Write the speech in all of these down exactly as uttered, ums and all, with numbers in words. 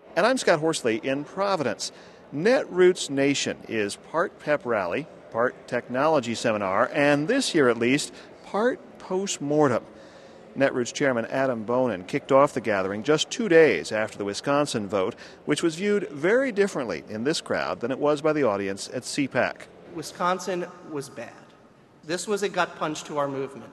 And I'm Scott Horsley in Providence. Netroots Nation is part pep rally, part technology seminar, and this year at least, part post-mortem. Netroots Chairman Adam Bonin kicked off the gathering just two days after the Wisconsin vote, which was viewed very differently in this crowd than it was by the audience at C PAC. Wisconsin was bad. This was a gut punch to our movement.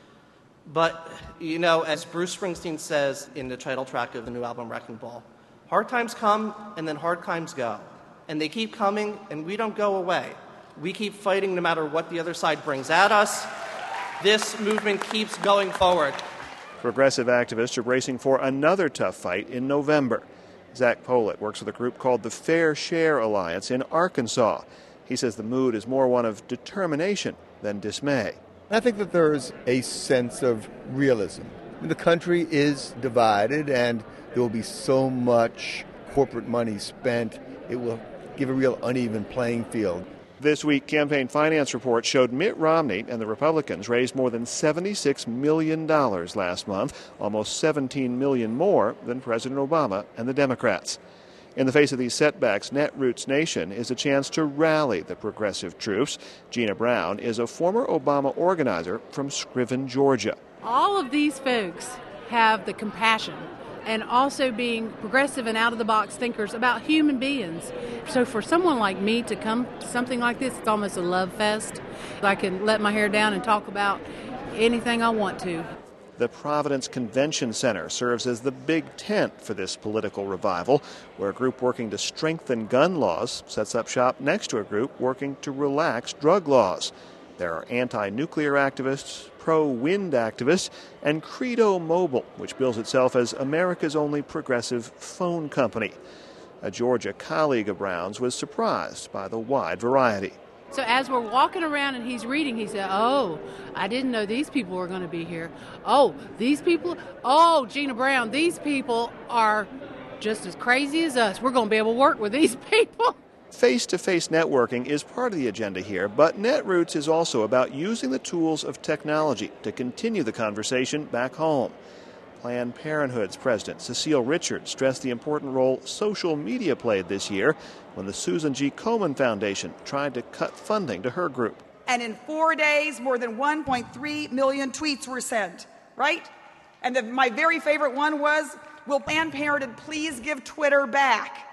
But, you know, as Bruce Springsteen says in the title track of the new album Wrecking Ball, hard times come and then hard times go. And they keep coming and we don't go away. We keep fighting no matter what the other side brings at us. This movement keeps going forward. Progressive activists are bracing for another tough fight in November. Zach Pollitt works with a group called the Fair Share Alliance in Arkansas. He says the mood is more one of determination than dismay. I think that there is a sense of realism. The country is divided, and there will be so much corporate money spent, it will give a real uneven playing field. This week, campaign finance reports showed Mitt Romney and the Republicans raised more than seventy-six million dollars last month, almost seventeen million dollars more than President Obama and the Democrats. In the face of these setbacks, Netroots Nation is a chance to rally the progressive troops. Gina Brown is a former Obama organizer from Scriven, Georgia. All of these folks have the compassion and also being progressive and out-of-the-box thinkers about human beings. So for someone like me to come to something like this, it's almost a love fest. I can let my hair down and talk about anything I want to. The Providence Convention Center serves as the big tent for this political revival, where a group working to strengthen gun laws sets up shop next to a group working to relax drug laws. There are anti-nuclear activists, pro-wind activists, and Credo Mobile, which bills itself as America's only progressive phone company. A Georgia colleague of Brown's was surprised by the wide variety. So as we're walking around and he's reading, he said, oh, I didn't know these people were going to be here. Oh, these people, oh, Gina Brown, these people are just as crazy as us. We're going to be able to work with these people. Face-to-face networking is part of the agenda here, but Netroots is also about using the tools of technology to continue the conversation back home. Planned Parenthood's president, Cecile Richards, stressed the important role social media played this year when the Susan G. Komen Foundation tried to cut funding to her group. And in four days, more than one point three million tweets were sent, right? And the, my very favorite one was, will Planned Parenthood please give Twitter back?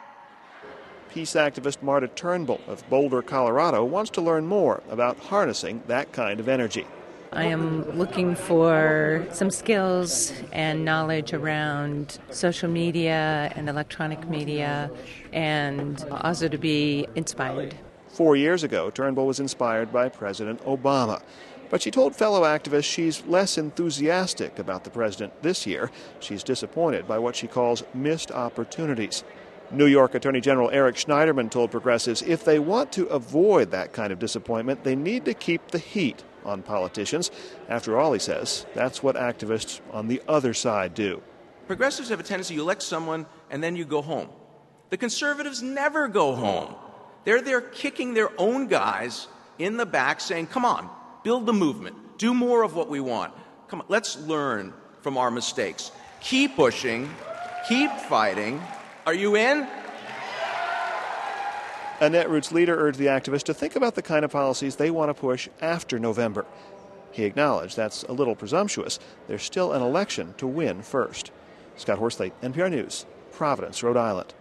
Peace activist Marta Turnbull of Boulder, Colorado, wants to learn more about harnessing that kind of energy. I am looking for some skills and knowledge around social media and electronic media, and also to be inspired. Four years ago, Turnbull was inspired by President Obama. But she told fellow activists she's less enthusiastic about the president this year. She's disappointed by what she calls missed opportunities. New York Attorney General Eric Schneiderman told progressives if they want to avoid that kind of disappointment, they need to keep the heat on politicians. After all, he says, that's what activists on the other side do. Progressives have a tendency, you elect someone and then you go home. The conservatives never go home. They're there kicking their own guys in the back saying, come on, build the movement, do more of what we want. Come on, let's learn from our mistakes. Keep pushing, keep fighting. Are you in? A Netroots leader urged the activists to think about the kind of policies they want to push after November. He acknowledged that's a little presumptuous. There's still an election to win first. Scott Horsley, N P R News, Providence, Rhode Island.